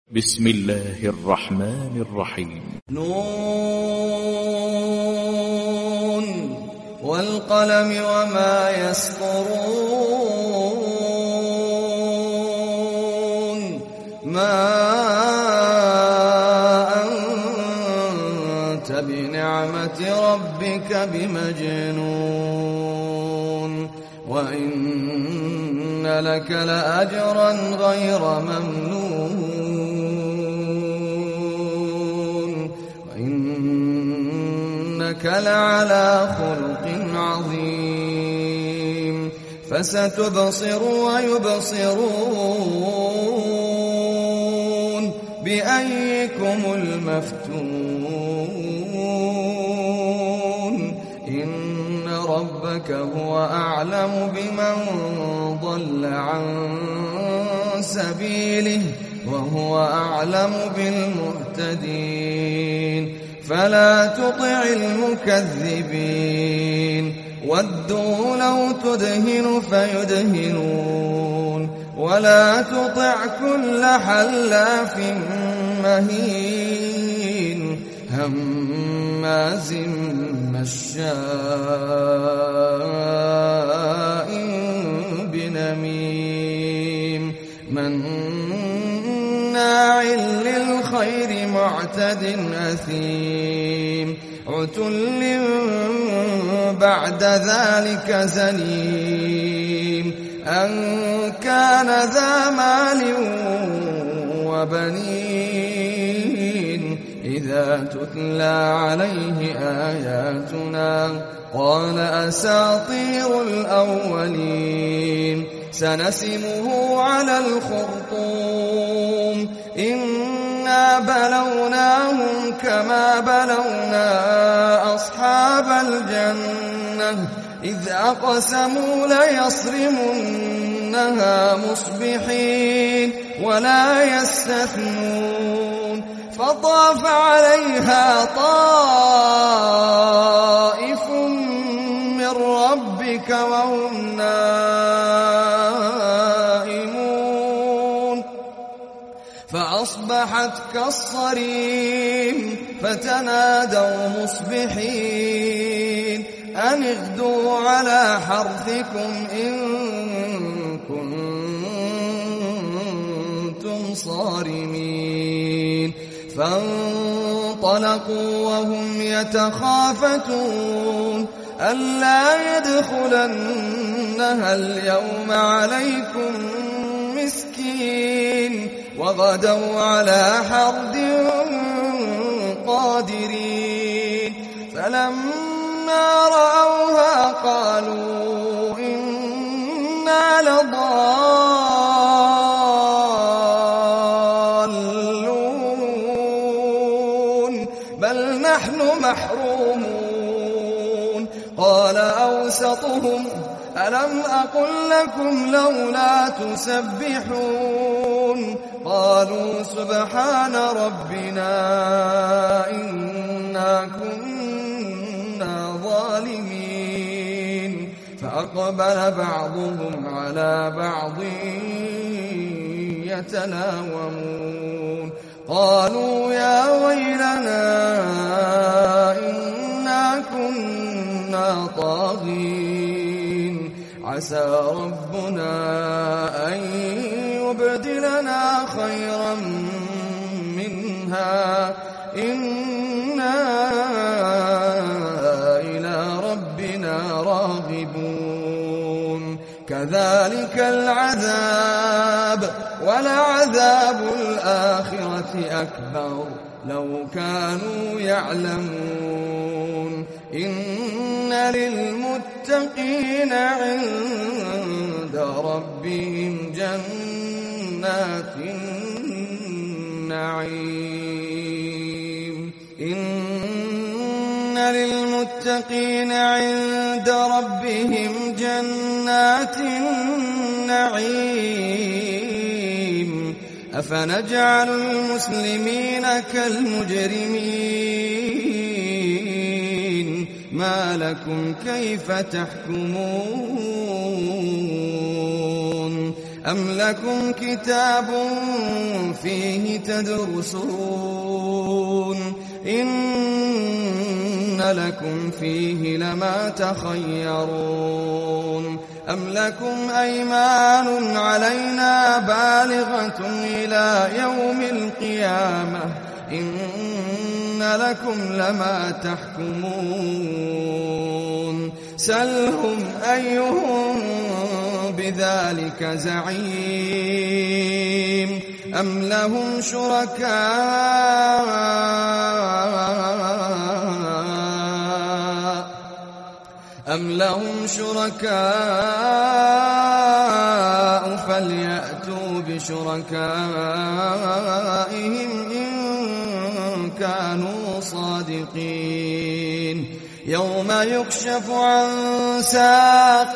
بسم الله الرحمن الرحيم. نون والقلم وما يسطرون ما أنت بنعمة ربك بمجنون وإن لك لأجرا غير ممنون وإنك لعلى خلق عظيم فستبصر ويبصرون بأيكم المفتون إن ربك هو أعلم بمن ضل عن سبيله وهو أعلم بالمهتدين فلا تطع المكذبين ودوا لو تدهن فيدهنون ولا تطع كل حلاف مهين هماز مشاء بنميم مناع للخير معتد أثيم عتل بعد ذلك زنيم أن كان ذا مال وبنين إذا تتلى عليه آياتنا قال أساطير الأولين سنسمه على الخرطوم إنا بلوناهم كما بلونا أصحاب الجنة إذ أقسموا ليصرمنها مصبحين ولا يستثنون فطاف عليها طائف من ربك وهم نائمون فأصبحت كالصريم فتنادوا مصبحين أن اغدوا على حرثكم إن كنتم صارمين فانطلقوا وهم يتخافتون ألا يدخلنها اليوم عليكم مسكين وغدوا على حرد قادرين فلما رأوها قالوا إنا لضالون بل نحن محرومون قال أوسطهم ألم أقل لكم لولا تسبحون قالوا سبحان ربنا إنا كنا ظالمين فأقبل بعضهم على بعض يتلاومون قالوا يا ويلنا إنا كنا طاغين عسى ربنا أن يبدلنا خيرا منها إنا إلى ربنا راغبون كذلك العذاب ولعذاب الآخرة أكبر لو كانوا يعلمون إن للمتقين عند ربهم جنات النعيم إن للمتقين عند ربهم جنات النعيم أفنجعل المسلمين كالمجرمين ما لكم كيف تحكمون أم لكم كتاب فيه تدرسون إن لكم فيه لما تخيرون أم لكم أيمان علينا بالغة إلى يوم القيامة إن لكم لما تحكمون سلهم أيهم بذلك زعيم أم لهم شركاء فليأتوا بشركائهم إن كانوا صادقين يوم يكشف عن ساق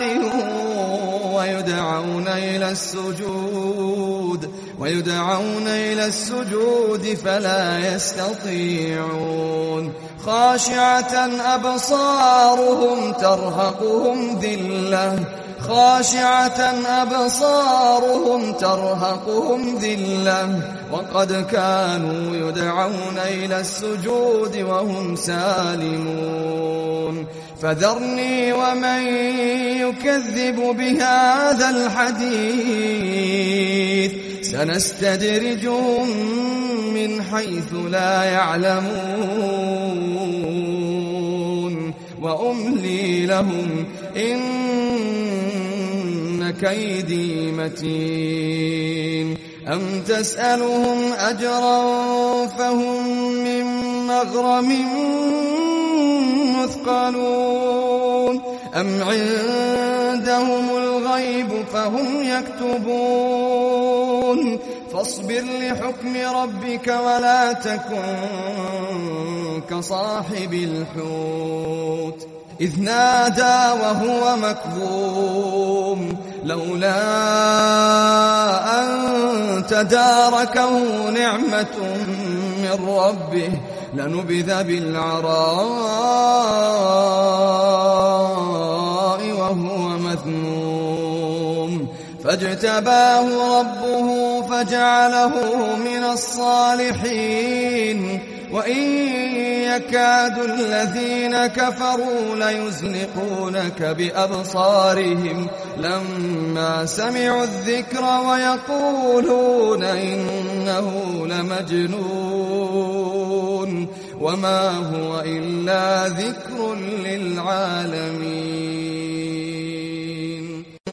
ويدعون إلى السجود فلا يستطيعون خاشعة أبصارهم ترهقهم ذلة وقد كانوا يدعون إلى السجود وهم سالمون فذرني ومن يكذب بهذا الحديث سنستدرجهم من حيث لا يعلمون وأملي لهم إن كيدي متين أم تسألهم أجرا فهم من مغرم مثقلون أم عندهم الغيب فهم يكتبون فاصبر لحكم ربك ولا تكن كصاحب الحوت إذ نادى وهو مكظوم لولا أن تداركه نعمة من ربه لنبذ بالعراء وهو مذموم فاجتباه ربه فجعله من الصالحين وإن يكاد الذين كفروا ليزلقونك بأبصارهم لما سمعوا الذكر ويقولون إنه لمجنون وما هو إلا ذكر للعالمين